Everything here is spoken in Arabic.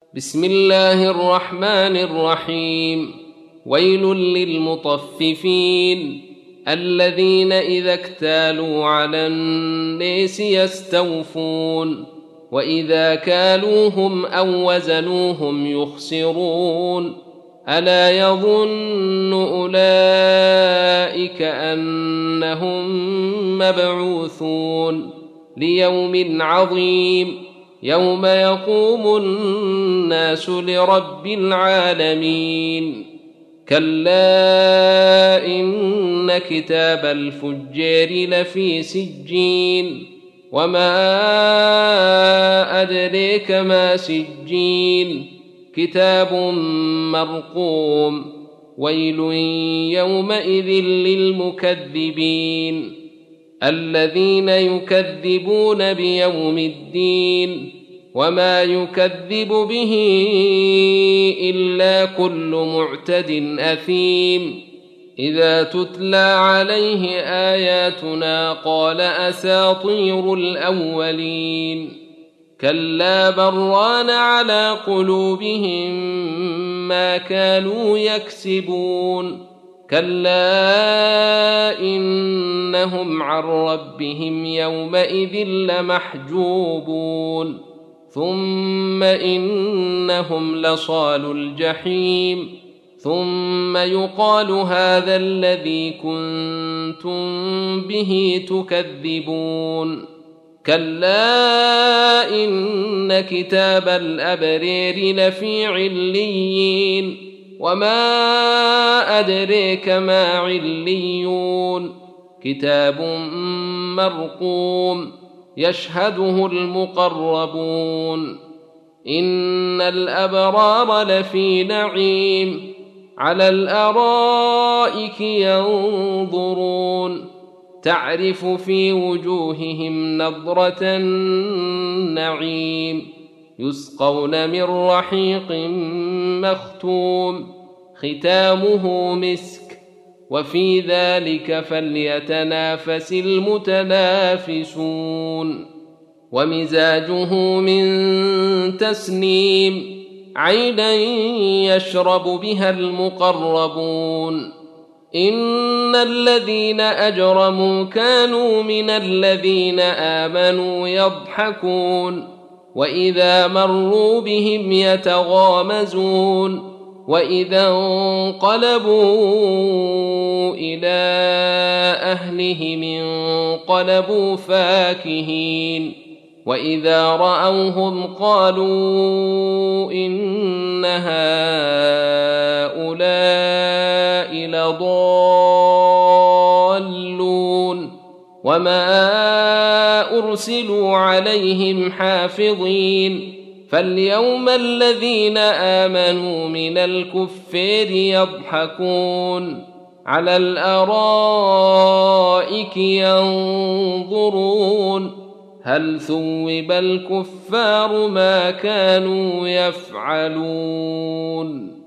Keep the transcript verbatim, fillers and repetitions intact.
بسم الله الرحمن الرحيم. ويل للمطففين الذين إذا اكتالوا على الناس يستوفون وإذا كالوهم أو وزنوهم يخسرون ألا يظن أولئك أنهم مبعوثون ليوم عظيم يوم يقوم الناس لرب العالمين. كلا إن كتاب الفجار لفي سجين وما أدريك ما سجين كتاب مرقوم ويل يومئذ للمكذبين الذين يكذبون بيوم الدين وما يكذب به إلا كل معتد أثيم إذا تتلى عليه آياتنا قال أساطير الأولين كلا بران على قلوبهم ما كانوا يكسبون كلا إنهم عن ربهم يومئذ لمحجوبون ثم إنهم لصالو الجحيم ثم يقال هذا الذي كنتم به تكذبون كلا إن كتاب الأبرار لفي عليين وما أدريك ما عليون كتاب مرقوم يشهده المقربون إن الأبرار لفي نعيم على الأرائك ينظرون تعرف في وجوههم نضرة النعيم يسقون من رحيق مختوم ختامه مسك وفي ذلك فليتنافس المتنافسون ومزاجه من تسنيم عينا يشرب بها المقربون إن الذين أجرموا كانوا من الذين آمنوا يضحكون وإذا مروا بهم يتغامزون وإذا انقلبوا إلى أهلهم انقلبوا فاكهين وإذا رأوهم قالوا إن هؤلاء لضالون وما أرسلوا عليهم حافظين فاليوم الذين آمنوا من الكفار يضحكون على الأرائك ينظرون هل ثوب الكفار ما كانوا يفعلون